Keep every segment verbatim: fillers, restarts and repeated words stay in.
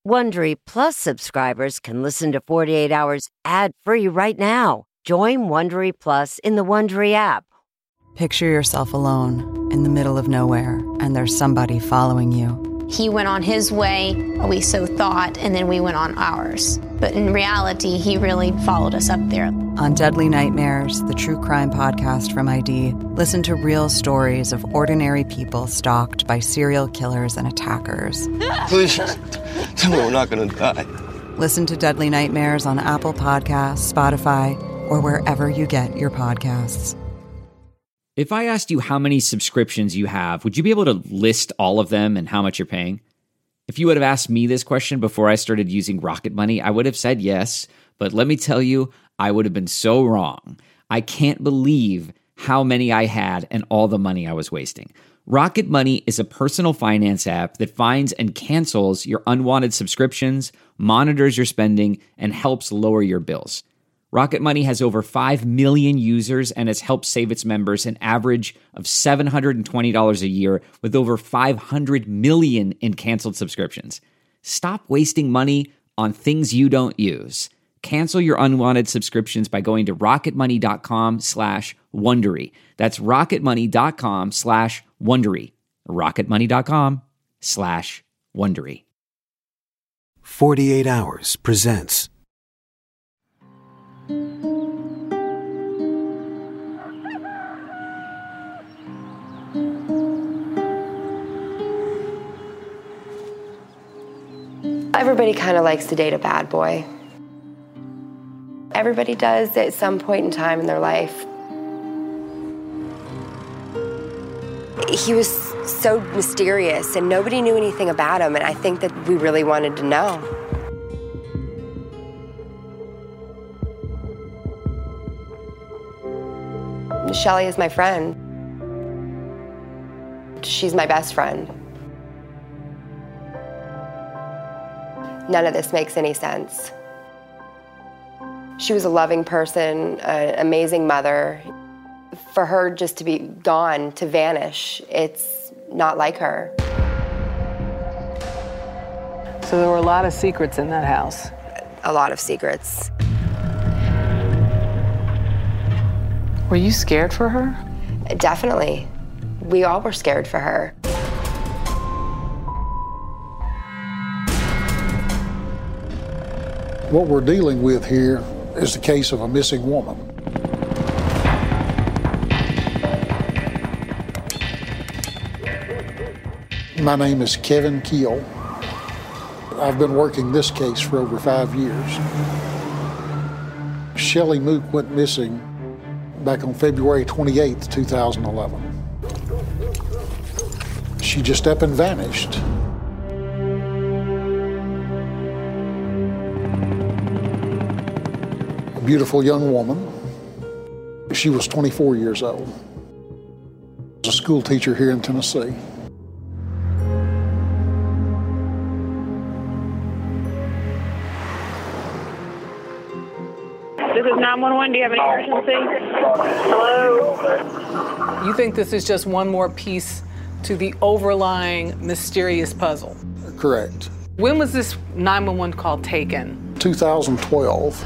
Wondery Plus subscribers can listen to forty-eight Hours ad-free right now. Join Wondery Plus in the Wondery app. Picture yourself alone in the middle of nowhere, and there's somebody following you. He went on his way, we so thought, and then we went on ours. But in reality, he really followed us up there. On Deadly Nightmares, the true crime podcast from I D, listen to real stories of ordinary people stalked by serial killers and attackers. Please, tell me we're not going to die. Listen to Deadly Nightmares on Apple Podcasts, Spotify, or wherever you get your podcasts. If I asked you how many subscriptions you have, would you be able to list all of them and how much you're paying? If you would have asked me this question before I started using Rocket Money, I would have said yes, but let me tell you, I would have been so wrong. I can't believe how many I had and all the money I was wasting. Rocket Money is a personal finance app that finds and cancels your unwanted subscriptions, monitors your spending, and helps lower your bills. Rocket Money has over five million users and has helped save its members an average of seven hundred twenty dollars a year with over five hundred million in canceled subscriptions. Stop wasting money on things you don't use. Cancel your unwanted subscriptions by going to rocketmoney.com slash Wondery. That's rocketmoney.com slash Wondery. rocketmoney.com slash Wondery. forty-eight Hours presents Everybody kind of likes to date a bad boy. Everybody does at some point in time in their life. He was so mysterious and nobody knew anything about him, and I think that we really wanted to know. Shelly is my friend. She's my best friend. None of this makes any sense. She was a loving person, an amazing mother. For her just to be gone, to vanish, it's not like her. So there were a lot of secrets in that house. A lot of secrets. Were you scared for her? Definitely. We all were scared for her. What we're dealing with here is the case of a missing woman. My name is Kevin Keel. I've been working this case for over five years. Shelly Mook went missing back on February twenty-eighth, two thousand eleven. She just up and vanished. A beautiful young woman. She was twenty-four years old. Was a school teacher here in Tennessee. This is nine one one. Do you have an emergency? Hello? You think this is just one more piece to the overlying mysterious puzzle? Correct. When was this nine one one call taken? two thousand twelve.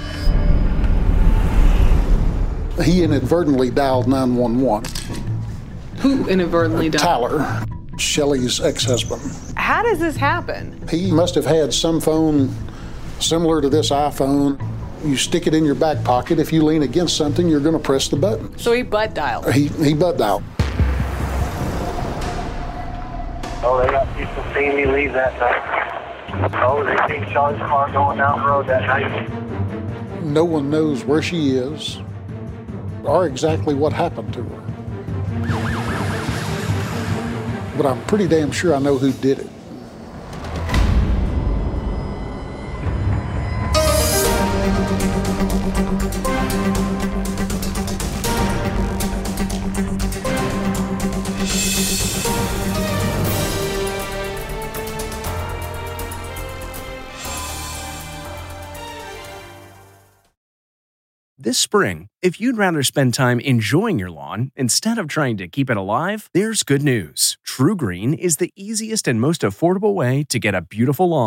He inadvertently dialed nine one one. Who inadvertently dialed? Tyler, Shelly's ex-husband. How does this happen? He must have had some phone similar to this iPhone. You stick it in your back pocket. If you lean against something, you're going to press the button. So he butt dialed? He, he butt dialed. Oh, they got people seeing me leave that night. Oh, they seen Sean's car going down the road that night. No one knows where she is or exactly what happened to her. But I'm pretty damn sure I know who did it. This spring, if you'd rather spend time enjoying your lawn instead of trying to keep it alive, there's good news. TruGreen is the easiest and most affordable way to get a beautiful lawn.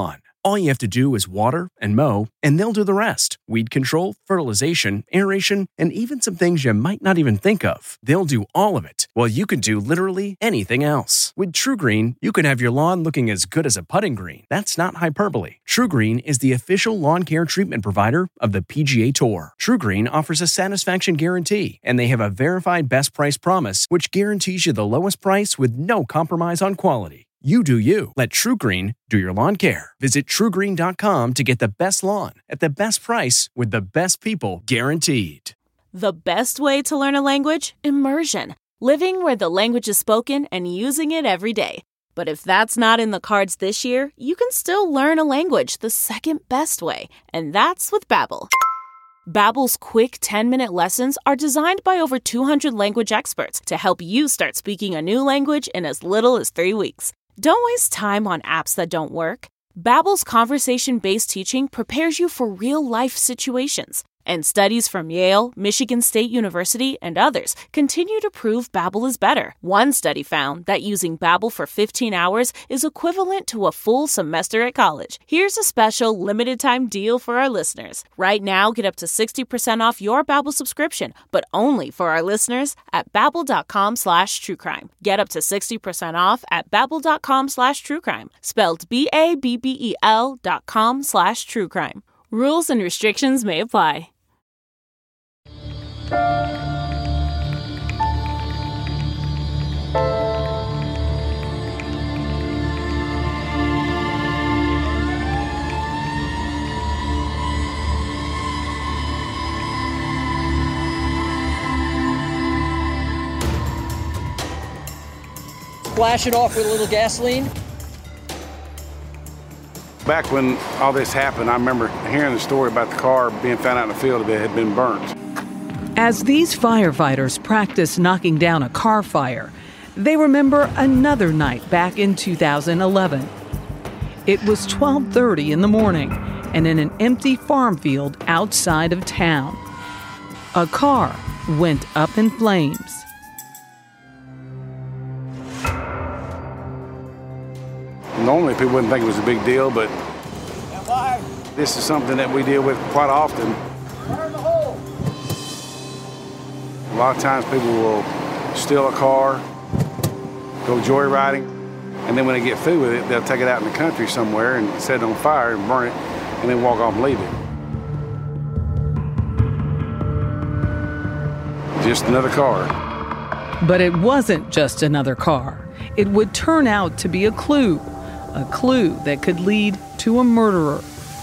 All you have to do is water and mow, and they'll do the rest. Weed control, fertilization, aeration, and even some things you might not even think of. They'll do all of it, while you can do literally anything else. With TruGreen, you can have your lawn looking as good as a putting green. That's not hyperbole. TruGreen is the official lawn care treatment provider of the P G A Tour. TruGreen offers a satisfaction guarantee, and they have a verified best price promise, which guarantees you the lowest price with no compromise on quality. You do you. Let TruGreen do your lawn care. Visit True Green dot com to get the best lawn at the best price with the best people guaranteed. The best way to learn a language? Immersion. Living where the language is spoken and using it every day. But if that's not in the cards this year, you can still learn a language the second best way, and that's with Babbel. Babbel's quick ten-minute lessons are designed by over two hundred language experts to help you start speaking a new language in as little as three weeks. Don't waste time on apps that don't work. Babbel's conversation-based teaching prepares you for real-life situations. And studies from Yale, Michigan State University, and others continue to prove Babbel is better. One study found that using Babbel for fifteen hours is equivalent to a full semester at college. Here's a special limited-time deal for our listeners. Right now, get up to sixty percent off your Babbel subscription, but only for our listeners at babbel.com slash truecrime. Get up to sixty percent off at babbel.com slash truecrime. Spelled B A B B E L dot com slash truecrime. Rules and restrictions may apply. Splash it off with a little gasoline. Back when all this happened, I remember hearing the story about the car being found out in the field that had been burnt. As these firefighters practice knocking down a car fire, they remember another night back in two thousand eleven. It was twelve thirty in the morning, and in an empty farm field outside of town, a car went up in flames. Normally people wouldn't think it was a big deal, but this is something that we deal with quite often. A lot of times people will steal a car, go joyriding, and then when they get through with it, they'll take it out in the country somewhere and set it on fire and burn it, and then walk off and leave it. Just another car. But it wasn't just another car. It would turn out to be a clue. A clue that could lead to a murderer.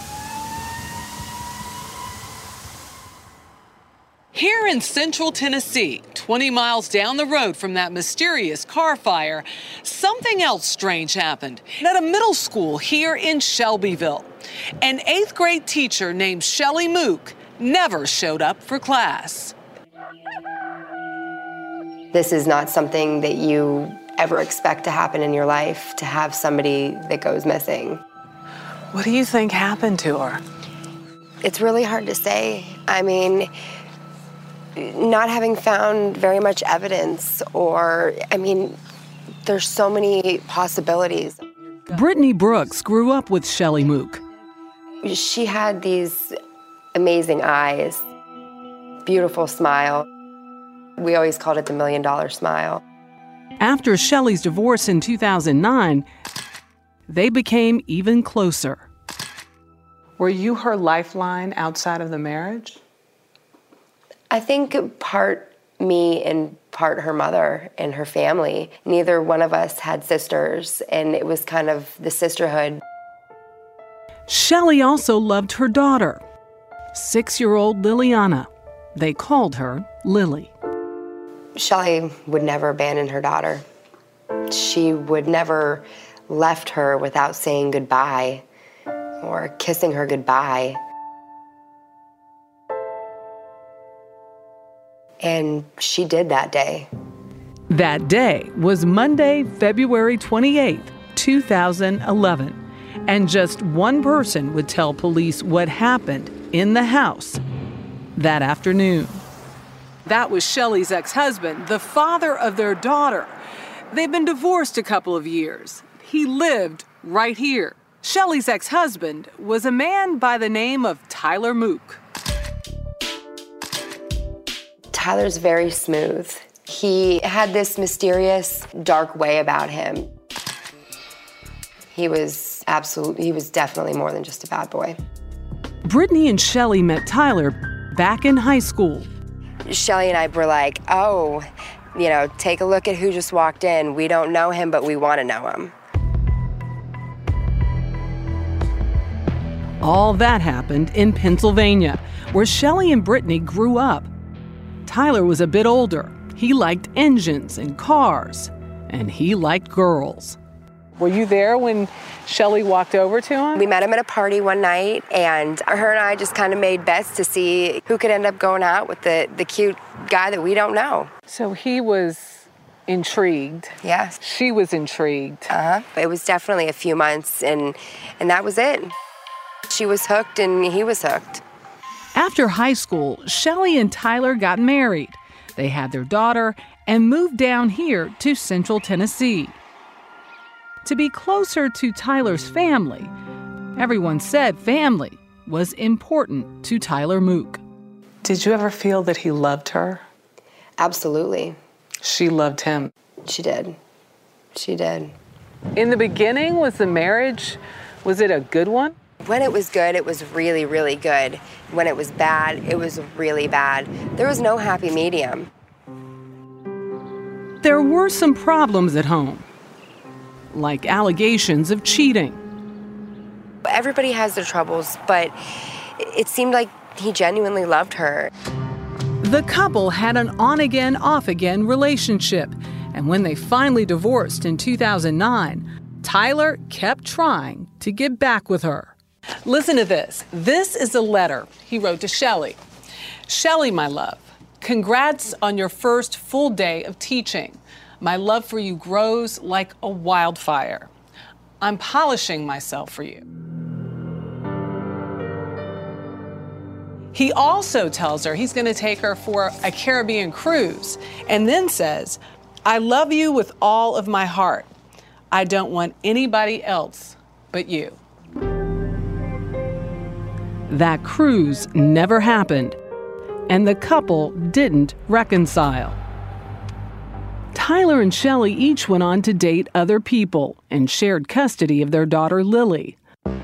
Here in central Tennessee, twenty miles down the road from that mysterious car fire, something else strange happened at a middle school here in Shelbyville. An eighth grade teacher named Shelly Mook never showed up for class. This is not something that you ever expect to happen in your life, to have somebody that goes missing. What do you think happened to her? It's really hard to say. I mean, not having found very much evidence, or, I mean, there's so many possibilities. Brittany Brooks grew up with Shelly Mook. She had these amazing eyes, beautiful smile. We always called it the million dollar smile. After Shelly's divorce in two thousand nine, they became even closer. Were you her lifeline outside of the marriage? I think part me and part her mother and her family. Neither one of us had sisters, and it was kind of the sisterhood. Shelly also loved her daughter, six-year-old Liliana. They called her Lily. Shelly would never abandon her daughter. She would never left her without saying goodbye or kissing her goodbye. And she did that day. That day was Monday, February twenty-eighth, two thousand eleven. And just one person would tell police what happened in the house that afternoon. That was Shelly's ex-husband, the father of their daughter. They've been divorced a couple of years. He lived right here. Shelly's ex-husband was a man by the name of Tyler Mook. Tyler's very smooth. He had this mysterious, dark way about him. He was absolutely, he was definitely more than just a bad boy. Brittany and Shelly met Tyler back in high school. Shelly and I were like, oh, you know, take a look at who just walked in. We don't know him, but we want to know him. All that happened in Pennsylvania, where Shelly and Brittany grew up. Tyler was a bit older. He liked engines and cars, and he liked girls. Were you there when Shelly walked over to him? We met him at a party one night, and her and I just kind of made bets to see who could end up going out with the, the cute guy that we don't know. So he was intrigued. Yes. She was intrigued. Uh-huh. It was definitely a few months, and, and that was it. She was hooked, and he was hooked. After high school, Shelly and Tyler got married. They had their daughter and moved down here to Central Tennessee. To be closer to Tyler's family, everyone said family was important to Tyler Mook. Did you ever feel that he loved her? Absolutely. She loved him. She did. She did. In the beginning, was the marriage, was it a good one? When it was good, it was really, really good. When it was bad, it was really bad. There was no happy medium. There were some problems at home, like allegations of cheating. Everybody has their troubles, but it seemed like he genuinely loved her. The couple had an on-again, off-again relationship, and when they finally divorced in two thousand nine, Tyler kept trying to get back with her. Listen to this. This is a letter he wrote to Shelly. Shelly, my love, congrats on your first full day of teaching. My love for you grows like a wildfire. I'm polishing myself for you. He also tells her he's going to take her for a Caribbean cruise, and then says, I love you with all of my heart. I don't want anybody else but you. That cruise never happened, and the couple didn't reconcile. Tyler and Shelly each went on to date other people and shared custody of their daughter Lily.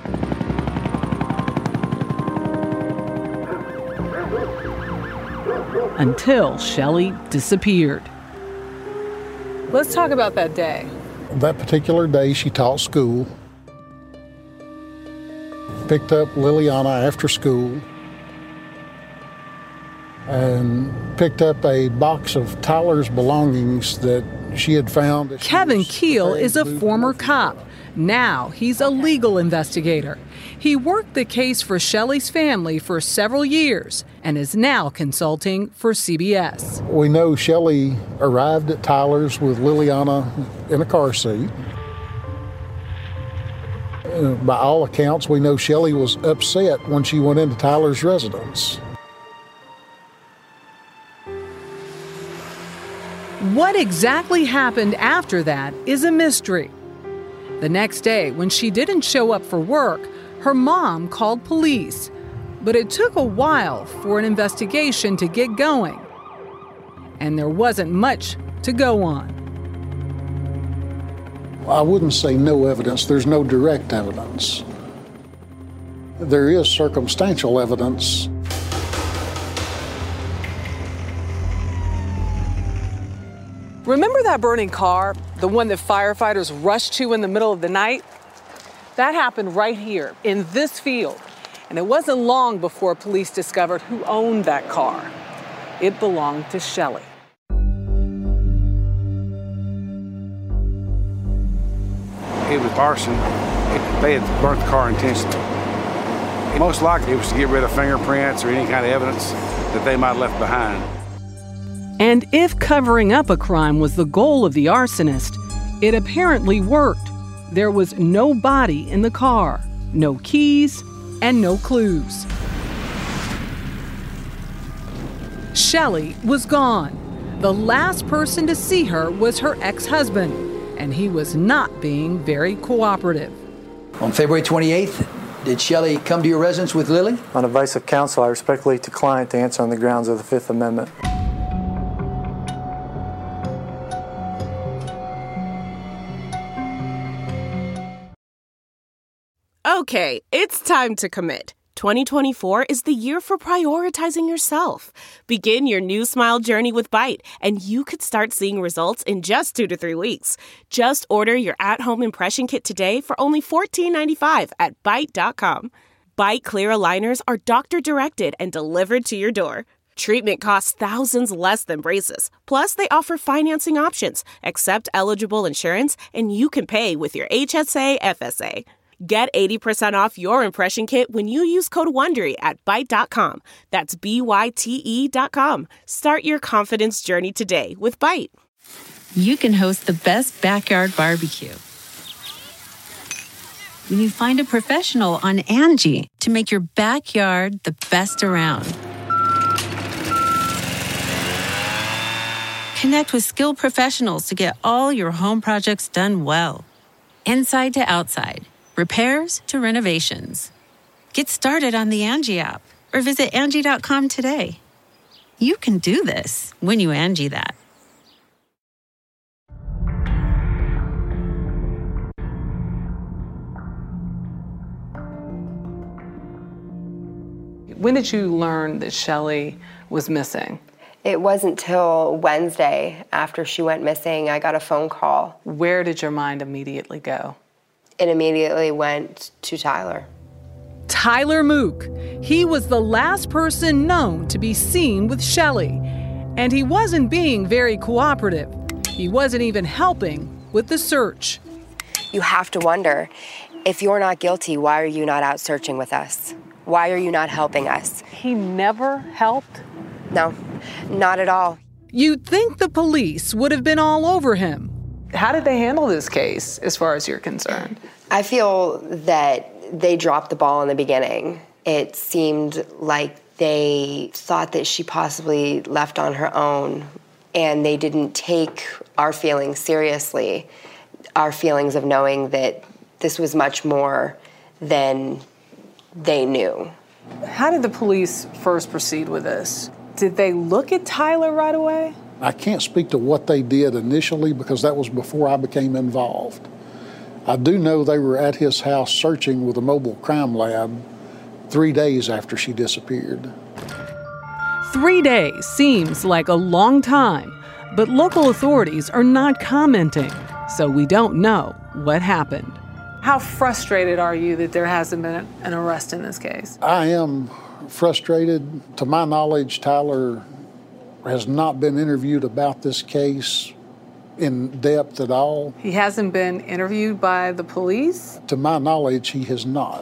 Until Shelly disappeared. Let's talk about that day. That particular day, she taught school. Picked up Liliana after school and picked up a box of Tyler's belongings that she had found. Kevin Keel is a former cop. Now he's a legal investigator. He worked the case for Shelly's family for several years and is now consulting for C B S. We know Shelly arrived at Tyler's with Liliana in a car seat. Uh, by all accounts, we know Shelly was upset when she went into Tyler's residence. What exactly happened after that is a mystery. The next day, when she didn't show up for work, her mom called police. But it took a while for an investigation to get going. And there wasn't much to go on. I wouldn't say no evidence. There's no direct evidence. There is circumstantial evidence. Remember that burning car, the one that firefighters rushed to in the middle of the night? That happened right here in this field. And it wasn't long before police discovered who owned that car. It belonged to Shelly. It was arson. They had burnt the car intentionally. Most likely it was to get rid of fingerprints or any kind of evidence that they might have left behind. And if covering up a crime was the goal of the arsonist, it apparently worked. There was no body in the car, no keys, and no clues. Shelly was gone. The last person to see her was her ex-husband, and he was not being very cooperative. On February twenty-eighth, did Shelley come to your residence with Lily? On advice of counsel, I respectfully decline to answer on the grounds of the Fifth Amendment. Okay, it's time to commit. twenty twenty-four is the year for prioritizing yourself. Begin your new smile journey with Byte, and you could start seeing results in just two to three weeks. Just order your at-home impression kit today for only fourteen ninety-five at byte dot com. Byte clear aligners are doctor-directed and delivered to your door. Treatment costs thousands less than braces. Plus, they offer financing options, accept eligible insurance, and you can pay with your H S A F S A. Get eighty percent off your impression kit when you use code WONDERY at byte dot com. That's B Y T E dot com. Start your confidence journey today with Byte. You can host the best backyard barbecue when you find a professional on Angie to make your backyard the best around. Connect with skilled professionals to get all your home projects done well. Inside to outside. Repairs to renovations. Get started on the Angie app or visit Angie dot com today. You can do this when you Angie that. When did you learn that Shelley was missing? It wasn't till Wednesday after she went missing, I got a phone call. Where did your mind immediately go? It immediately went to Tyler. Tyler Mook. He was the last person known to be seen with Shelley, and he wasn't being very cooperative. He wasn't even helping with the search. You have to wonder, if you're not guilty, why are you not out searching with us? Why are you not helping us? He never helped? No, not at all. You'd think the police would have been all over him. How did they handle this case, as far as you're concerned? I feel that they dropped the ball in the beginning. It seemed like they thought that she possibly left on her own, and they didn't take our feelings seriously, our feelings of knowing that this was much more than they knew. How did the police first proceed with this? Did they look at Tyler right away? I can't speak to what they did initially because that was before I became involved. I do know they were at his house searching with a mobile crime lab three days after she disappeared. Three days seems like a long time, but local authorities are not commenting, so we don't know what happened. How frustrated are you that there hasn't been an arrest in this case? I am frustrated. To my knowledge, Tyler has not been interviewed about this case in depth at all. He hasn't been interviewed by the police? To my knowledge, he has not.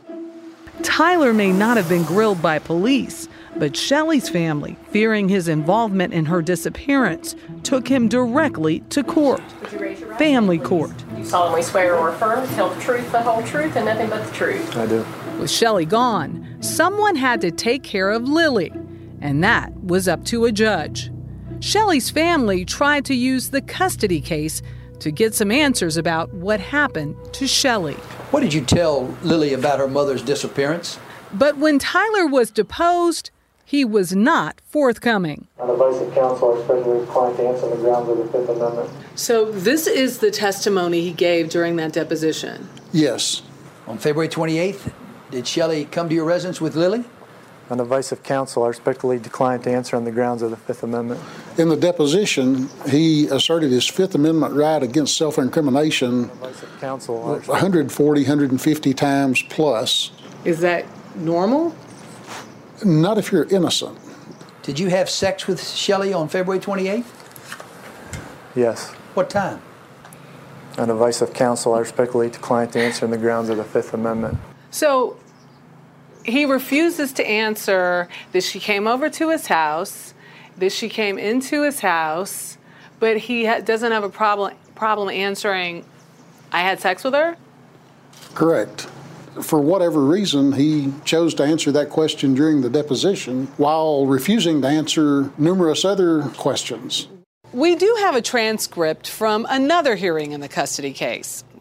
Tyler may not have been grilled by police, but Shelley's family, fearing his involvement in her disappearance, took him directly to court. Family court. You solemnly swear or affirm to tell the truth, the whole truth, and nothing but the truth. I do. With Shelley gone, someone had to take care of Lily, and that was up to a judge. Shelley's family tried to use the custody case to get some answers about what happened to Shelley. What did you tell Lily about her mother's disappearance? But when Tyler was deposed, he was not forthcoming. On advice of counsel, I respectfully decline to answer on the grounds of the Fifth Amendment. So this is the testimony he gave during that deposition? Yes. On February twenty-eighth, did Shelley come to your residence with Lily? On advice of counsel, I respectfully decline to answer on the grounds of the Fifth Amendment. In the deposition, he asserted his Fifth Amendment right against self-incrimination counsel, one hundred forty, one hundred fifty times plus. Is that normal? Not if you're innocent. Did you have sex with Shelley on February twenty-eighth? Yes. What time? On advice of counsel, I respectfully decline to answer on the grounds of the Fifth Amendment. So he refuses to answer that she came over to his house, that she came into his house, but he ha- doesn't have a problem problem answering, I had sex with her? Correct. For whatever reason, he chose to answer that question during the deposition while refusing to answer numerous other questions. We do have a transcript from another hearing in the custody case.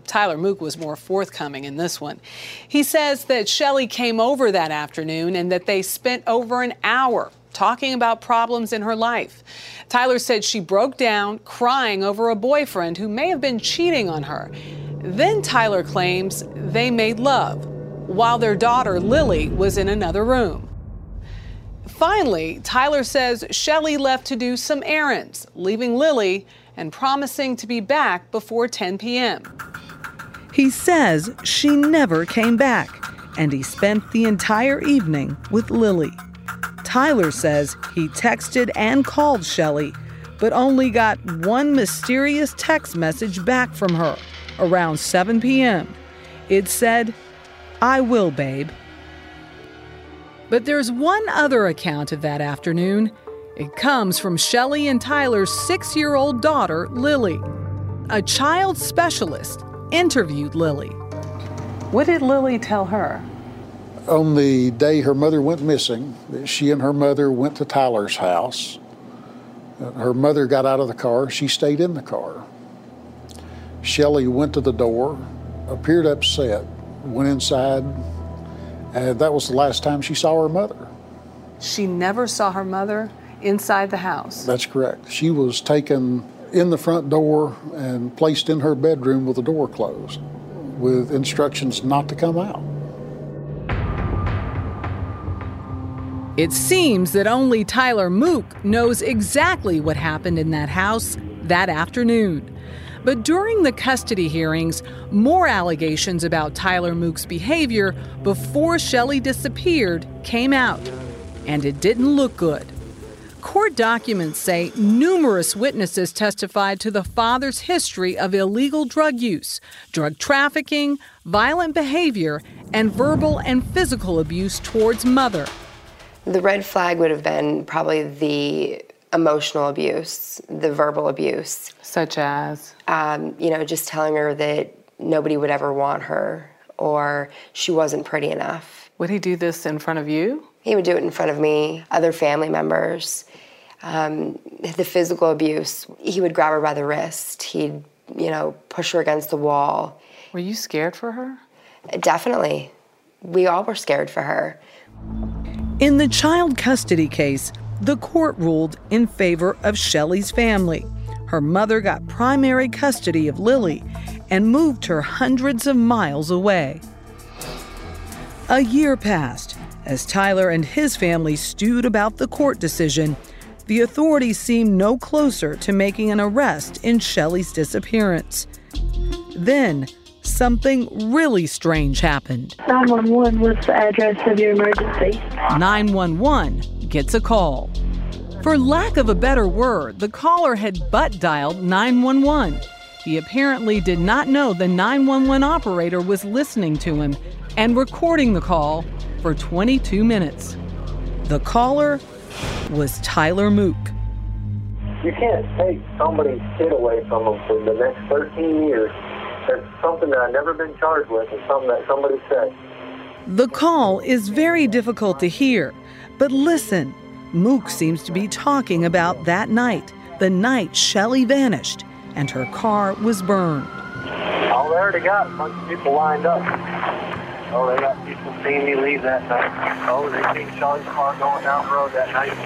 Tyler Mook was more forthcoming in this one. He says that Shelly came over that afternoon and that they spent over an hour talking about problems in her life. Tyler said she broke down, crying over a boyfriend who may have been cheating on her. Then Tyler claims they made love while their daughter, Lily, was in another room. Finally, Tyler says Shelly left to do some errands, leaving Lily and promising to be back before ten p.m. He says she never came back, and he spent the entire evening with Lily. Tyler says he texted and called Shelly, but only got one mysterious text message back from her around seven p.m. It said, "I will, babe." But there's one other account of that afternoon. It comes from Shelly and Tyler's six-year-old daughter, Lily. A child specialist interviewed Lily. What did Lily tell her? On the day her mother went missing, she and her mother went to Tyler's house. Her mother got out of the car. She stayed in the car. Shelly went to the door, appeared upset, went inside, and that was the last time she saw her mother. She never saw her mother inside the house? That's correct. She was taken in the front door and placed in her bedroom with the door closed, with instructions not to come out. It seems that only Tyler Mook knows exactly what happened in that house that afternoon. But during the custody hearings, more allegations about Tyler Mook's behavior before Shelly disappeared came out, and it didn't look good. Court documents say numerous witnesses testified to the father's history of illegal drug use, drug trafficking, violent behavior, and verbal and physical abuse towards mother. The red flag would have been probably the emotional abuse, the verbal abuse. Such as? Um, you know, just telling her that nobody would ever want her or she wasn't pretty enough. Would he do this in front of you? He would do it in front of me, other family members. Um, the physical abuse, he would grab her by the wrist. He'd, you know, push her against the wall. Were you scared for her? Definitely. We all were scared for her. In the child custody case, the court ruled in favor of Shelly's family. Her mother got primary custody of Lily and moved her hundreds of miles away. A year passed. As Tyler and his family stewed about the court decision, the authorities seemed no closer to making an arrest in Shelly's disappearance. Then, something really strange happened. nine one one, what's the address of your emergency? nine one one gets a call. For lack of a better word, the caller had butt dialed nine one one. He apparently did not know the nine one one operator was listening to him and recording the call for twenty-two minutes. The caller was Tyler Mook. You can't take somebody's kid away from them for the next thirteen years. That's something that I've never been charged with and something that somebody said. The call is very difficult to hear, but listen. Mook seems to be talking about that night, the night Shelly vanished and her car was burned. Oh, they already got a bunch of people lined up. Oh, they got people seeing me leave that night. Oh, they seen Shelly's car going down the road that night.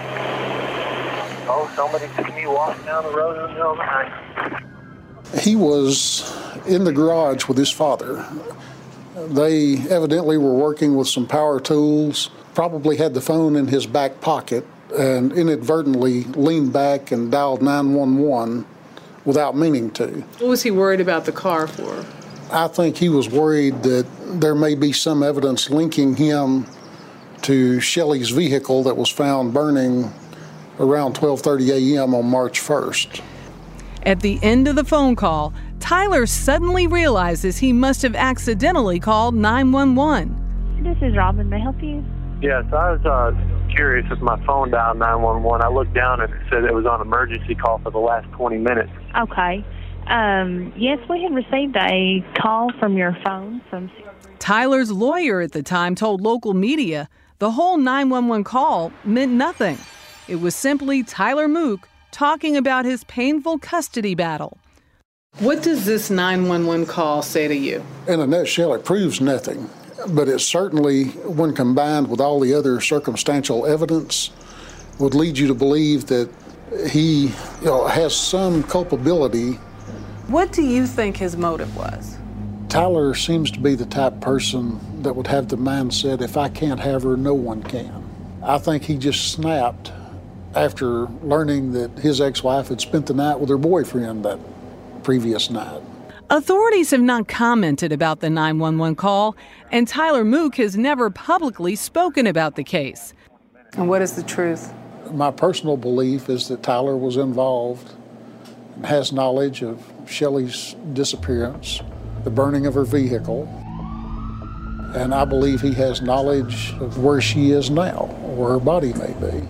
Oh, somebody seen me walking down the road in the middle of the night. He was in the garage with his father. They evidently were working with some power tools, probably had the phone in his back pocket, and inadvertently leaned back and dialed nine one one without meaning to. What was he worried about the car for? I think he was worried that there may be some evidence linking him to Shelly's vehicle that was found burning around twelve thirty a.m. on March first. At the end of the phone call, Tyler suddenly realizes he must have accidentally called nine one one. This is Robin. May I help you? Yes, I was uh, curious if my phone dialed nine one one. I looked down and it said it was on emergency call for the last twenty minutes. Okay. Um, yes, we had received a call from your phone from... Tyler's lawyer at the time told local media the whole nine one one call meant nothing. It was simply Tyler Mook talking about his painful custody battle. What does this nine one one call say to you? In a nutshell, it proves nothing, but it certainly, when combined with all the other circumstantial evidence, would lead you to believe that he, you know, has some culpability. What do you think his motive was? Tyler seems to be the type of person that would have the mindset, if I can't have her, no one can. I think he just snapped after learning that his ex-wife had spent the night with her boyfriend that previous night. Authorities have not commented about the nine one one call, and Tyler Mook has never publicly spoken about the case. And what is the truth? My personal belief is that Tyler was involved and has knowledge of Shelley's disappearance, the burning of her vehicle, and I believe he has knowledge of where she is now, or where her body may be.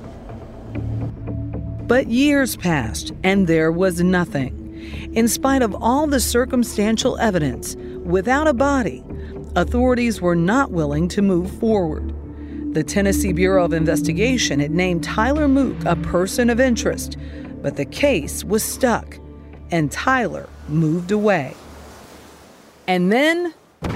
But years passed, and there was nothing. In spite of all the circumstantial evidence, without a body, authorities were not willing to move forward. The Tennessee Bureau of Investigation had named Tyler Mook a person of interest, but the case was stuck, and Tyler moved away. And then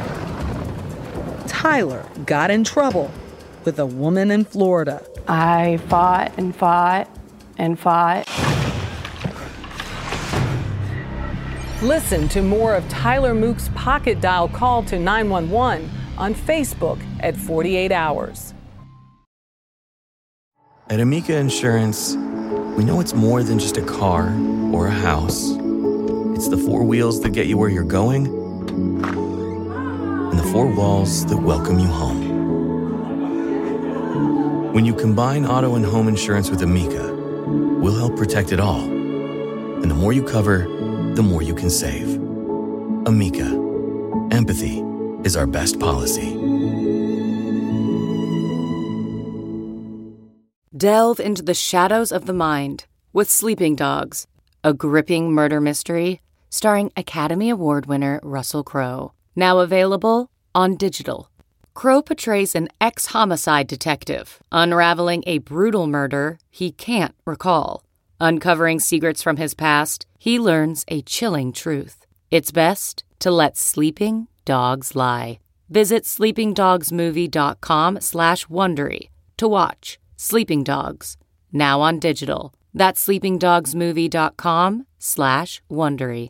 Tyler got in trouble with a woman in Florida. I fought and fought and fought. Listen to more of Tyler Mook's pocket dial call to nine one one on Facebook at forty-eight hours. At Amica Insurance, we know it's more than just a car or a house. It's the four wheels that get you where you're going and the four walls that welcome you home. When you combine auto and home insurance with Amica, we'll help protect it all. And the more you cover, the more you can save. Amica. Empathy is our best policy. Delve into the shadows of the mind with Sleeping Dogs, a gripping murder mystery starring Academy Award winner Russell Crowe. Now available on digital. Crowe portrays an ex-homicide detective unraveling a brutal murder he can't recall. Uncovering secrets from his past, he learns a chilling truth. It's best to let sleeping dogs lie. Visit sleepingdogsmovie.com slash Wondery to watch Sleeping Dogs, now on digital. That's sleepingdogsmovie.com slash Wondery.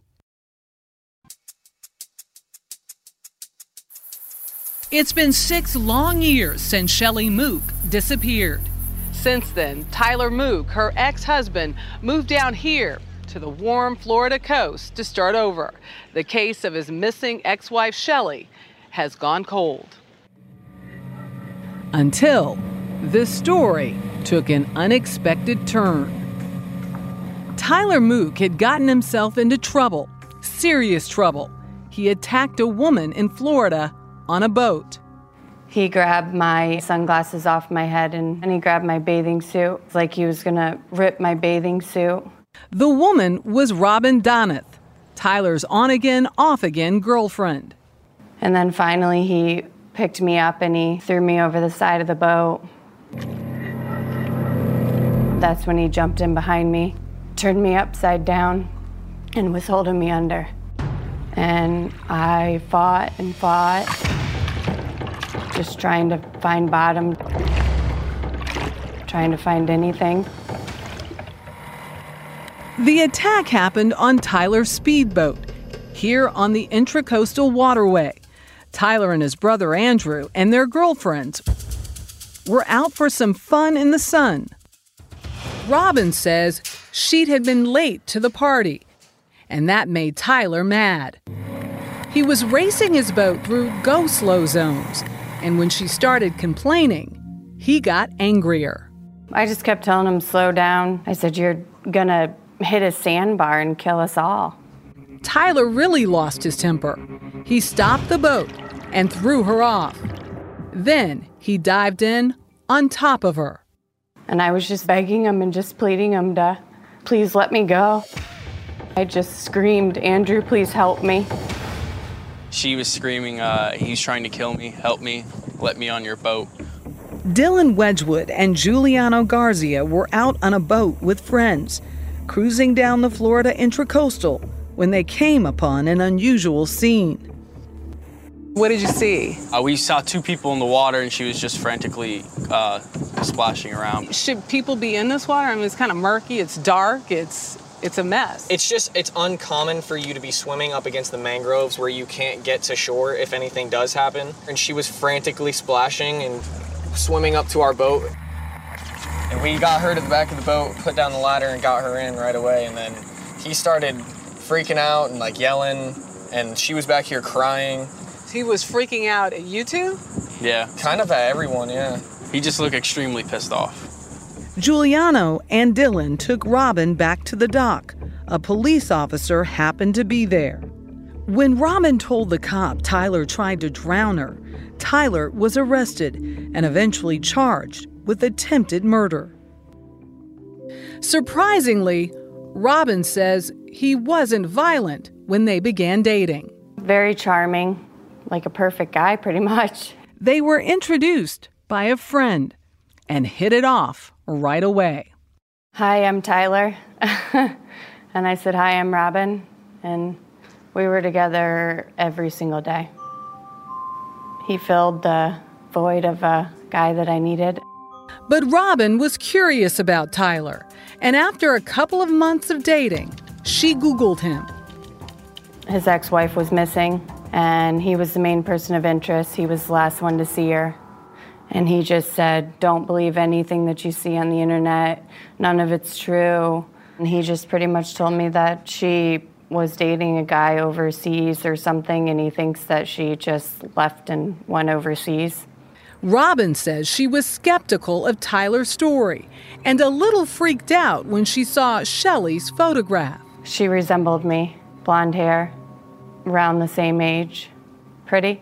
It's been six long years since Shelley Mook disappeared. Since then, Tyler Mook, her ex-husband, moved down here to the warm Florida coast to start over. The case of his missing ex-wife, Shelley, has gone cold. Until this story took an unexpected turn. Tyler Mook had gotten himself into trouble, serious trouble. He attacked a woman in Florida on a boat. He grabbed my sunglasses off my head and, and he grabbed my bathing suit. It's like he was gonna rip my bathing suit. The woman was Robin Donath, Tyler's on-again, off-again girlfriend. And then finally he picked me up and he threw me over the side of the boat. That's when he jumped in behind me, turned me upside down, and was holding me under. And I fought and fought, just trying to find bottom, trying to find anything. The attack happened on Tyler's speedboat, here on the Intracoastal Waterway. Tyler and his brother Andrew and their girlfriends were out for some fun in the sun. Robin says she had been late to the party, and that made Tyler mad. He was racing his boat through go-slow zones, and when she started complaining, he got angrier. I just kept telling him, slow down. I said, you're gonna hit a sandbar and kill us all. Tyler really lost his temper. He stopped the boat and threw her off. Then he dived in on top of her. And I was just begging him and just pleading him to please let me go. I just screamed, Andrew, please help me. She was screaming, uh, he's trying to kill me, help me, let me on your boat. Dylan Wedgwood and Giuliano Garzia were out on a boat with friends, cruising down the Florida Intracoastal when they came upon an unusual scene. What did you see? Uh, we saw two people in the water, and she was just frantically uh, splashing around. Should people be in this water? I mean, it's kind of murky, it's dark, it's it's a mess. It's just, it's uncommon for you to be swimming up against the mangroves where you can't get to shore if anything does happen. And she was frantically splashing and swimming up to our boat. And we got her to the back of the boat, put down the ladder, and got her in right away. And then he started freaking out and like yelling, and she was back here crying. He was freaking out at you two? Yeah. Kind of at everyone, yeah. He just looked extremely pissed off. Giuliano and Dylan took Robin back to the dock. A police officer happened to be there. When Robin told the cop Tyler tried to drown her, Tyler was arrested and eventually charged with attempted murder. Surprisingly, Robin says he wasn't violent when they began dating. Very charming, like a perfect guy, pretty much. They were introduced by a friend and hit it off right away. Hi, I'm Tyler. And I said, hi, I'm Robin. And we were together every single day. He filled the void of a guy that I needed. But Robin was curious about Tyler, and after a couple of months of dating, she Googled him. His ex-wife was missing, and he was the main person of interest. He was the last one to see her. And he just said, don't believe anything that you see on the internet. None of it's true. And he just pretty much told me that she was dating a guy overseas or something, and he thinks that she just left and went overseas. Robin says she was skeptical of Tyler's story and a little freaked out when she saw Shelley's photograph. She resembled me, blonde hair, around the same age. Pretty.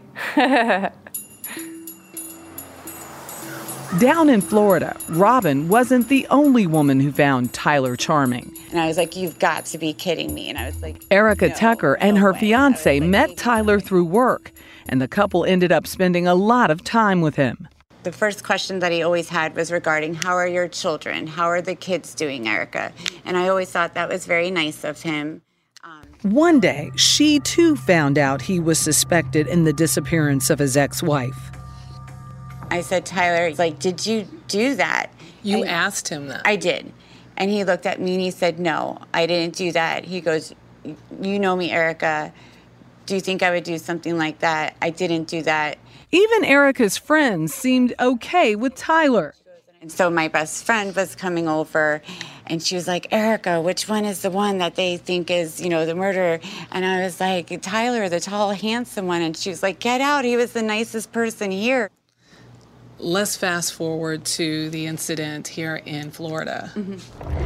Down in Florida, Robin wasn't the only woman who found Tyler charming. And I was like, you've got to be kidding me. And I was like, Erica no, Tucker and no her way. fiancé like, met Tyler through work, and the couple ended up spending a lot of time with him. The first question that he always had was regarding, how are your children? How are the kids doing, Erica? And I always thought that was very nice of him. Um, One day, she too found out he was suspected in the disappearance of his ex-wife. I said, Tyler, like, did you do that? You and asked him that? I did. And he looked at me and he said, no, I didn't do that. He goes, you know me, Erica. Do you think I would do something like that? I didn't do that. Even Erica's friends seemed okay with Tyler. And so my best friend was coming over, and she was like, Erica, which one is the one that they think is, you know, the murderer? And I was like, Tyler, the tall, handsome one. And she was like, get out. He was the nicest person here. Let's fast forward to the incident here in Florida. Mm-hmm.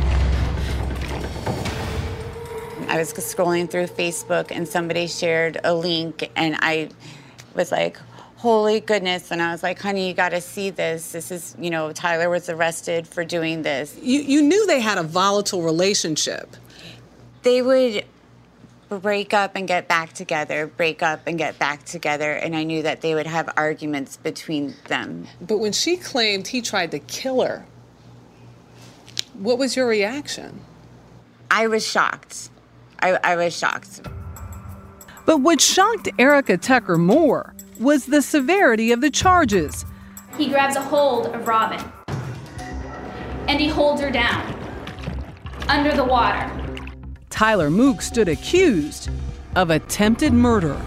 I was scrolling through Facebook and somebody shared a link, and I was like, holy goodness. And I was like, honey, you got to see this. This is, you know, Tyler was arrested for doing this. You, you knew they had a volatile relationship. They would break up and get back together, break up and get back together, and I knew that they would have arguments between them. But when she claimed he tried to kill her, what was your reaction? I was shocked. I, I was shocked. But what shocked Erica Tucker more was the severity of the charges. He grabs a hold of Robin, and he holds her down under the water. Tyler Mook stood accused of attempted murder.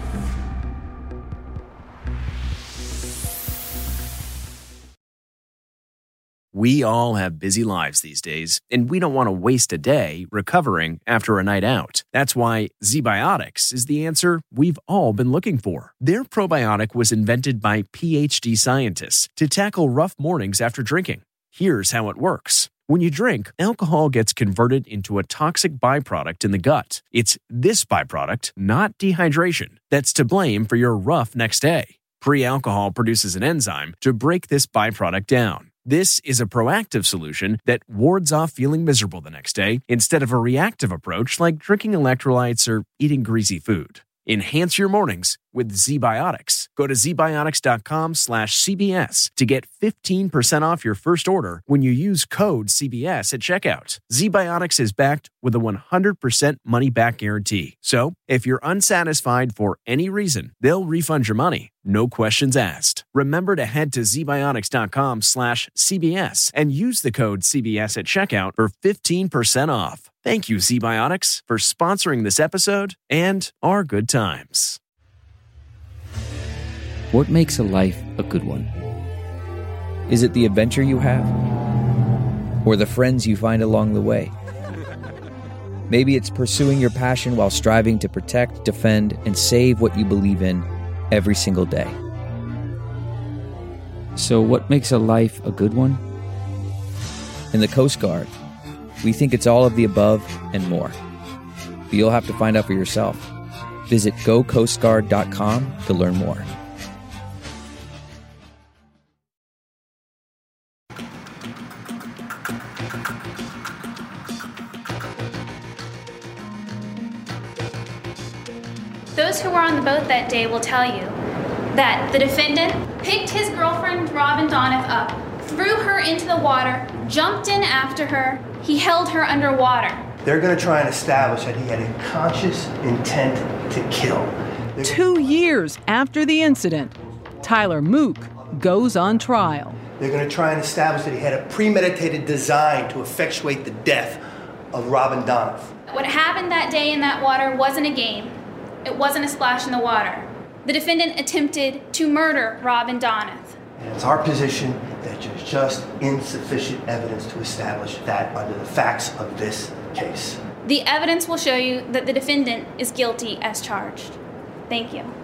We all have busy lives these days, and we don't want to waste a day recovering after a night out. That's why ZBiotics is the answer we've all been looking for. Their probiotic was invented by P H D scientists to tackle rough mornings after drinking. Here's how it works. When you drink, alcohol gets converted into a toxic byproduct in the gut. It's this byproduct, not dehydration, that's to blame for your rough next day. Pre-alcohol produces an enzyme to break this byproduct down. This is a proactive solution that wards off feeling miserable the next day instead of a reactive approach like drinking electrolytes or eating greasy food. Enhance your mornings with Z-Biotics. Go to zbiotics.com slash CBS to get fifteen percent off your first order when you use code C B S at checkout. Z-Biotics is backed with a one hundred percent money-back guarantee. So, if you're unsatisfied for any reason, they'll refund your money. No questions asked. Remember to head to zbiotics.com slash CBS and use the code C B S at checkout for fifteen percent off. Thank you, Z-Biotics, for sponsoring this episode and our good times. What makes a life a good one? Is it the adventure you have? Or the friends you find along the way? Maybe it's pursuing your passion while striving to protect, defend, and save what you believe in every single day. So what makes a life a good one? In the Coast Guard, we think it's all of the above and more. But you'll have to find out for yourself. Visit go coast guard dot com to learn more. Those who were on the boat that day will tell you that the defendant picked his girlfriend, Robin Donath, up, threw her into the water, jumped in after her, he held her underwater. They're going to try and establish that he had a conscious intent to kill. They're Two years after the incident, Tyler Mook goes on trial. They're going to try and establish that he had a premeditated design to effectuate the death of Robin Donath. What happened that day in that water wasn't a game. It wasn't a splash in the water. The defendant attempted to murder Robin Donath. And it's our position that there's just insufficient evidence to establish that under the facts of this case. The evidence will show you that the defendant is guilty as charged. Thank you.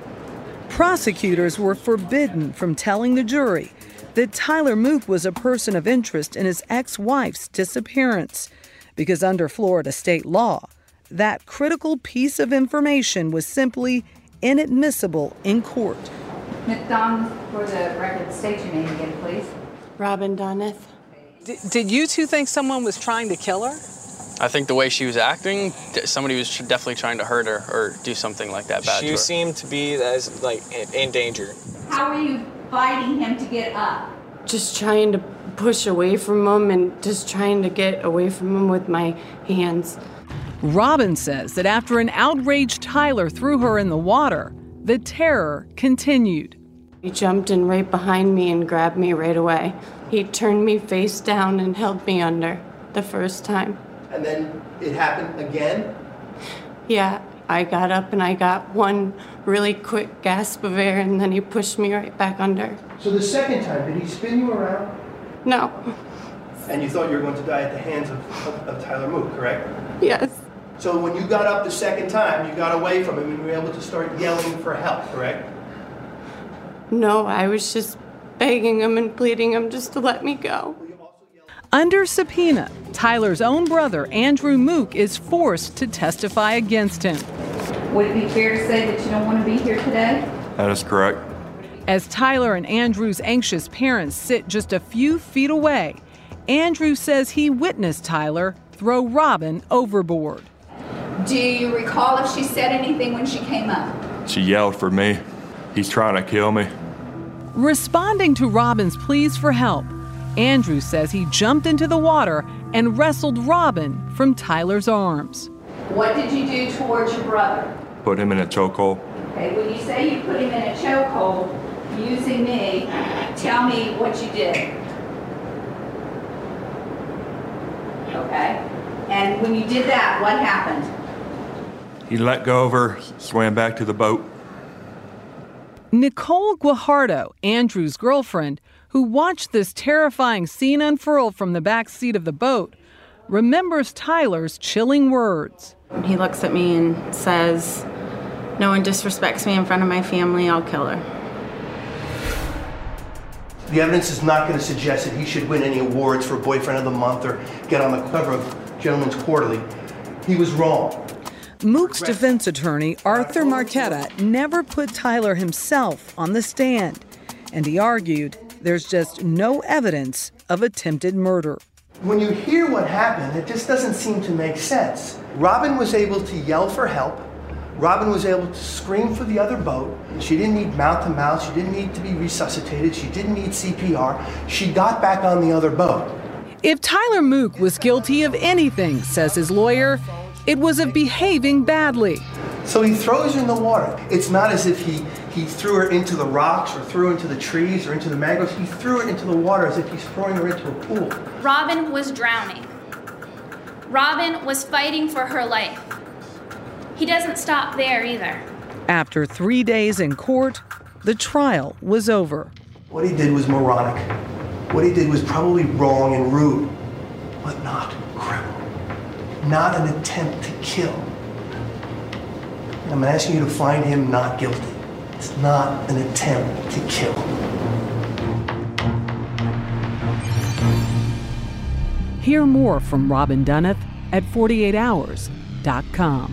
Prosecutors were forbidden from telling the jury that Tyler Mook was a person of interest in his ex-wife's disappearance, because under Florida state law, that critical piece of information was simply inadmissible in court. Miz Donath, for the record, state your name again, please. Robin Donath. D- did you two think someone was trying to kill her? I think the way she was acting, somebody was definitely trying to hurt her or do something like that bad to her. She seemed to be as like in, in danger. How were you fighting him to get up? Just trying to push away from him and just trying to get away from him with my hands. Robin says that after an outraged Tyler threw her in the water, the terror continued. He jumped in right behind me and grabbed me right away. He turned me face down and held me under the first time. And then it happened again? Yeah, I got up and I got one really quick gasp of air and then he pushed me right back under. So the second time, did he spin you around? No. And you thought you were going to die at the hands of, of, of Tyler Mook, correct? Yes. So when you got up the second time, you got away from him and you were able to start yelling for help, correct? No, I was just begging him and pleading him just to let me go. Under subpoena, Tyler's own brother, Andrew Mook, is forced to testify against him. Would it be fair to say that you don't want to be here today? That is correct. As Tyler and Andrew's anxious parents sit just a few feet away, Andrew says he witnessed Tyler throw Robin overboard. Do you recall if she said anything when she came up? She yelled for me. He's trying to kill me. Responding to Robin's pleas for help, Andrew says he jumped into the water and wrestled Robin from Tyler's arms. What did you do towards your brother? Put him in a chokehold. Okay, when you say you put him in a chokehold using me, tell me what you did. Okay? And when you did that, what happened? He let go of her, swam back to the boat. Nicole Guajardo, Andrew's girlfriend, who watched this terrifying scene unfurl from the back seat of the boat, remembers Tyler's chilling words. He looks at me and says, "No one disrespects me in front of my family, I'll kill her." The evidence is not going to suggest that he should win any awards for Boyfriend of the Month or get on the cover of Gentleman's Quarterly. He was wrong. Mook's defense attorney, Arthur Marquetta, never put Tyler himself on the stand, and he argued there's just no evidence of attempted murder. When you hear what happened, it just doesn't seem to make sense. Robin was able to yell for help. Robin was able to scream for the other boat. She didn't need mouth-to-mouth. She didn't need to be resuscitated. She didn't need C P R. She got back on the other boat. If Tyler Mook was guilty of anything, says his lawyer, it was of behaving badly. So he throws her in the water. It's not as if he, he threw her into the rocks or threw her into the trees or into the mangroves. He threw her into the water as if he's throwing her into a pool. Robin was drowning. Robin was fighting for her life. He doesn't stop there either. After three days in court, the trial was over. What he did was moronic. What he did was probably wrong and rude, but not criminal. Not an attempt to kill. And I'm asking you to find him not guilty. It's not an attempt to kill. Hear more from Robin Dunneth at forty-eight hours dot com.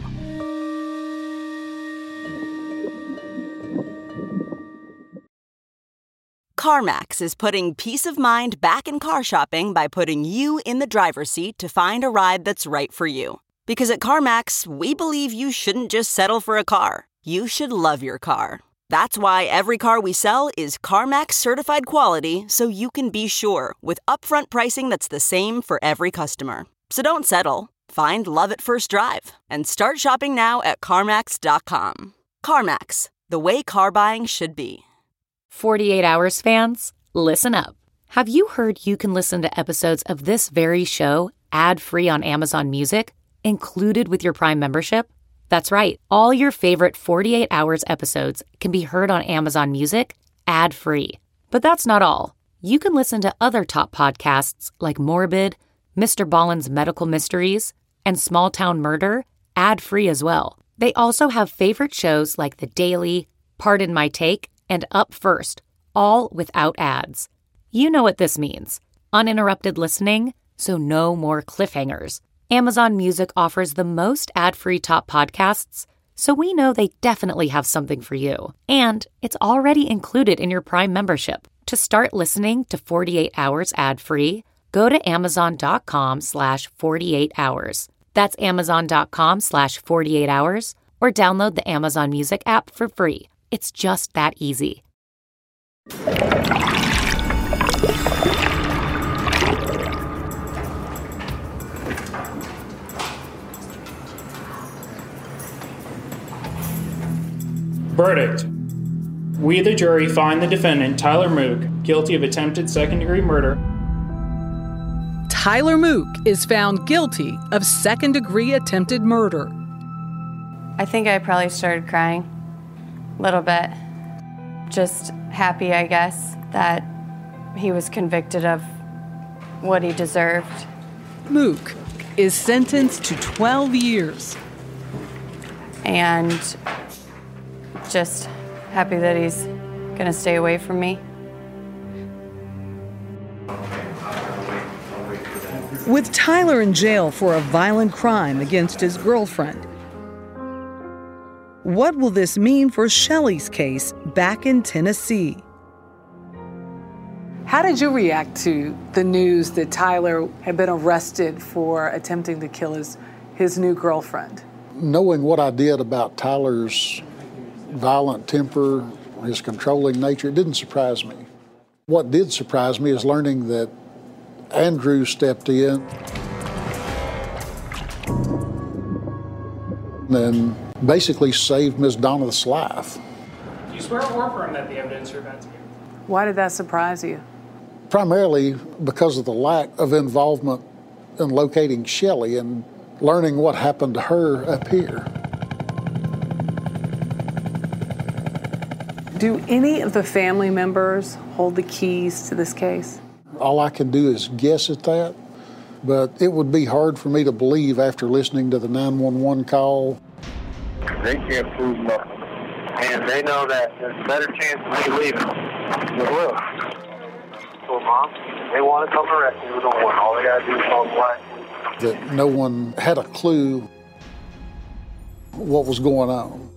CarMax is putting peace of mind back in car shopping by putting you in the driver's seat to find a ride that's right for you. Because at CarMax, we believe you shouldn't just settle for a car. You should love your car. That's why every car we sell is CarMax certified quality, so you can be sure with upfront pricing that's the same for every customer. So don't settle. Find love at first drive and start shopping now at CarMax dot com. CarMax, the way car buying should be. forty-eight hours fans, listen up. Have you heard you can listen to episodes of this very show ad-free on Amazon Music, included with your Prime membership? That's right. All your favorite forty-eight hours episodes can be heard on Amazon Music ad-free. But that's not all. You can listen to other top podcasts like Morbid, Mister Ballen's Medical Mysteries, and Small Town Murder ad-free as well. They also have favorite shows like The Daily, Pardon My Take, and Up First, all without ads. You know what this means. Uninterrupted listening, so no more cliffhangers. Amazon Music offers the most ad-free top podcasts, so we know they definitely have something for you. And it's already included in your Prime membership. To start listening to forty-eight hours ad-free, go to amazon.com slash 48 hours. That's amazon.com slash 48 hours, or download the Amazon Music app for free. It's just that easy. Verdict. We, the jury, find the defendant, Tyler Mook, guilty of attempted second-degree murder. Tyler Mook is found guilty of second-degree attempted murder. I think I probably started crying a little bit. Just happy, I guess, that he was convicted of what he deserved. Mook is sentenced to twelve years. And just happy that he's gonna stay away from me. With Tyler in jail for a violent crime against his girlfriend, what will this mean for Shelley's case back in Tennessee? How did you react to the news that Tyler had been arrested for attempting to kill his, his new girlfriend? Knowing what I did about Tyler's violent temper, his controlling nature, it didn't surprise me. What did surprise me is learning that Andrew stepped in and basically saved Miss Donna's life. Do you swear or affirm that the evidence you're about to give? Why did that surprise you? Primarily because of the lack of involvement in locating Shelley and learning what happened to her up here. Do any of the family members hold the keys to this case? All I can do is guess at that, but it would be hard for me to believe after listening to the nine one one call. They can't prove nothing. And they know that there's a better chance of me leaving. They will. So, Mom, they want to come arrest me. We don't want. All they got to do is call the light. That no one had a clue what was going on.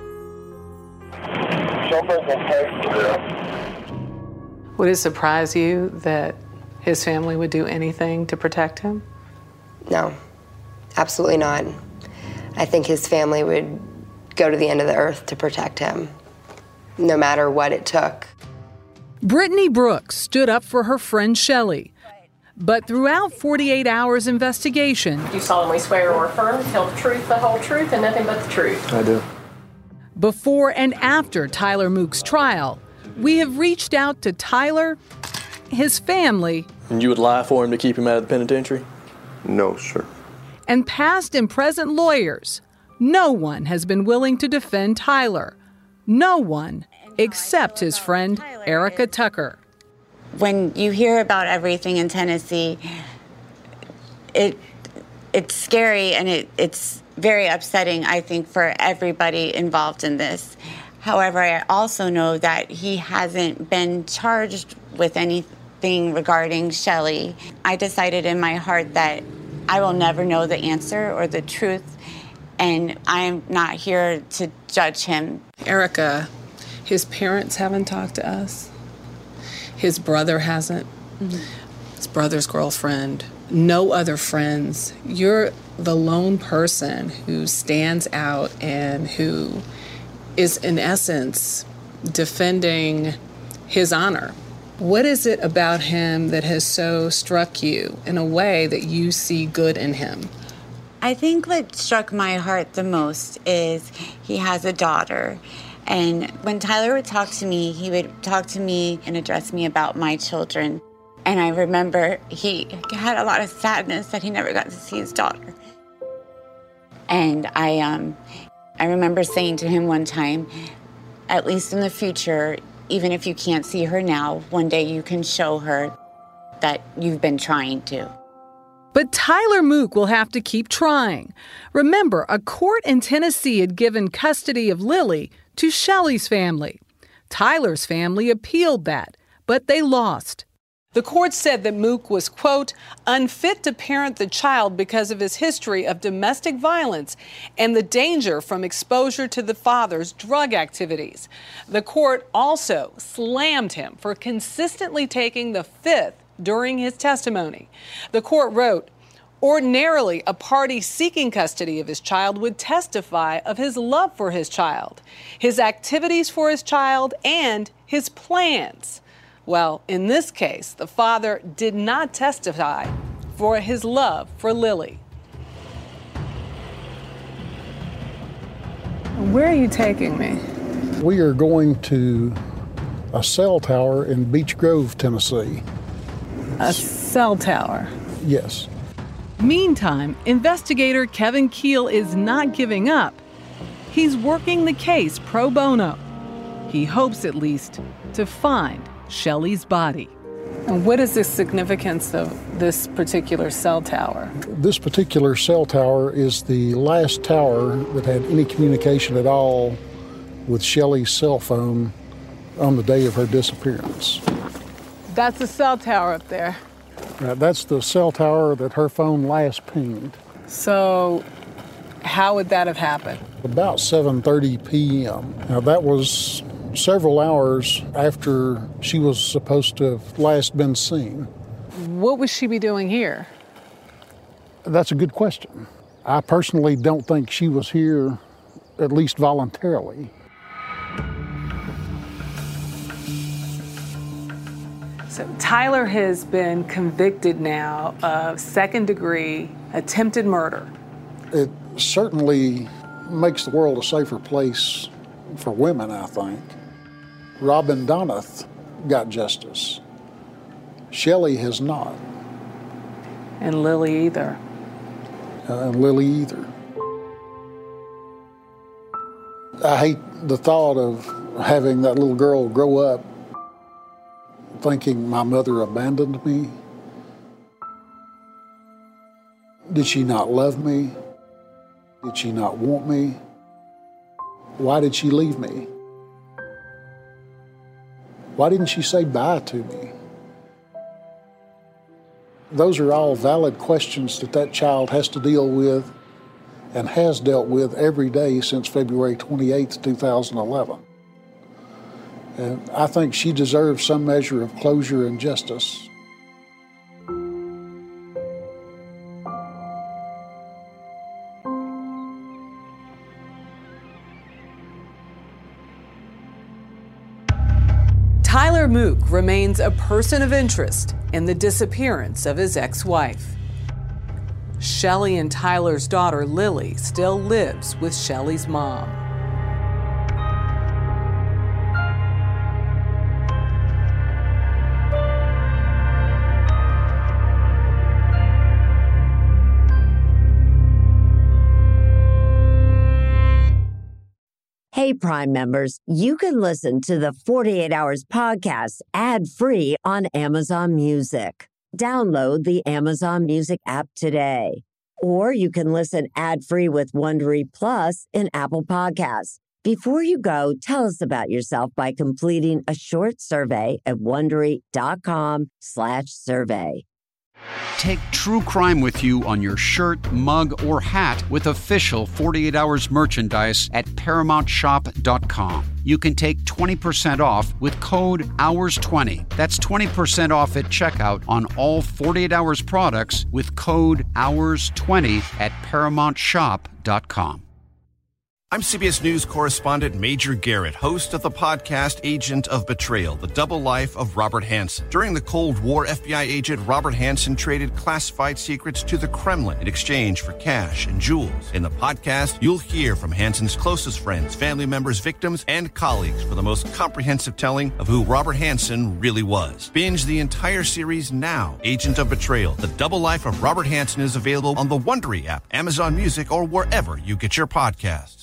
Would it surprise you that his family would do anything to protect him? No, absolutely not. I think his family would go to the end of the earth to protect him, no matter what it took. Brittany Brooks stood up for her friend Shelley. But throughout forty-eight hours investigation, Do you solemnly swear or affirm to tell the truth, the whole truth, and nothing but the truth? I do. before and after Tyler Mook's trial, we have reached out to Tyler, his family, And you would lie for him to keep him out of the penitentiary? No, sir. and past and present lawyers. No one has been willing to defend Tyler. No one except his friend Erica Tucker. When you hear about everything in Tennessee, it it's scary and it, it's very upsetting, I think, for everybody involved in this. However, I also know that he hasn't been charged with anything regarding Shelley. I decided in my heart that I will never know the answer or the truth, and I'm not here to judge him. Erica, his parents haven't talked to us. His brother hasn't. Mm-hmm. His brother's girlfriend. No other friends. You're the lone person who stands out and who is, in essence, defending his honor. What is it about him that has so struck you in a way that you see good in him? I think what struck my heart the most is he has a daughter. And when Tyler would talk to me, he would talk to me and address me about my children. And I remember he had a lot of sadness that he never got to see his daughter. And I, um, I remember saying to him one time, at least in the future, even if you can't see her now, one day you can show her that you've been trying to. But Tyler Mook will have to keep trying. Remember, a court in Tennessee had given custody of Lily to Shelley's family. Tyler's family appealed that, but they lost. The court said that Mook was, quote, unfit to parent the child because of his history of domestic violence and the danger from exposure to the father's drug activities. The court also slammed him for consistently taking the fifth during his testimony. The court wrote, ordinarily, a party seeking custody of his child would testify of his love for his child, his activities for his child, and his plans. Well, in this case, the father did not testify for his love for Lily. Where are you taking me? We are going to a cell tower in Beech Grove, Tennessee. A cell tower? Yes. Meantime, investigator Kevin Keel is not giving up. He's working the case pro bono. He hopes, at least, to find Shelley's body. And what is the significance of this particular cell tower? This particular cell tower is the last tower that had any communication at all with Shelley's cell phone on the day of her disappearance. That's the cell tower up there. Now, that's the cell tower that her phone last pinged. So how would that have happened? About seven thirty p.m. Now, that was several hours after she was supposed to have last been seen. What would she be doing here? That's a good question. I personally don't think she was here, at least voluntarily. So Tyler has been convicted now of second-degree attempted murder. It certainly makes the world a safer place for women, I think. Robin Donath got justice. Shelley has not. And Lily either. Uh, and Lily either. I hate the thought of having that little girl grow up thinking my mother abandoned me. Did she not love me? Did she not want me? Why did she leave me? Why didn't she say bye to me? Those are all valid questions that that child has to deal with and has dealt with every day since February twenty-eighth, two thousand eleven. And I think she deserves some measure of closure and justice. Tyler Mook remains a person of interest in the disappearance of his ex-wife. Shelley and Tyler's daughter, Lily, still lives with Shelley's mom. Hey, Prime members, you can listen to the forty-eight hours podcast ad-free on Amazon Music. Download the Amazon Music app today. Or you can listen ad-free with Wondery Plus in Apple Podcasts. Before you go, tell us about yourself by completing a short survey at Wondery.com slash survey. Take true crime with you on your shirt, mug, or hat with official forty-eight hours merchandise at Paramount Shop dot com. You can take twenty percent off with code hours twenty. That's twenty percent off at checkout on all forty-eight hours products with code hours twenty at Paramount Shop dot com. I'm C B S News correspondent Major Garrett, host of the podcast Agent of Betrayal, the double life of Robert Hanssen. During the Cold War, F B I agent Robert Hanssen traded classified secrets to the Kremlin in exchange for cash and jewels. In the podcast, you'll hear from Hanssen's closest friends, family members, victims, and colleagues for the most comprehensive telling of who Robert Hanssen really was. Binge the entire series now. Agent of Betrayal, the double life of Robert Hanssen is available on the Wondery app, Amazon Music, or wherever you get your podcasts.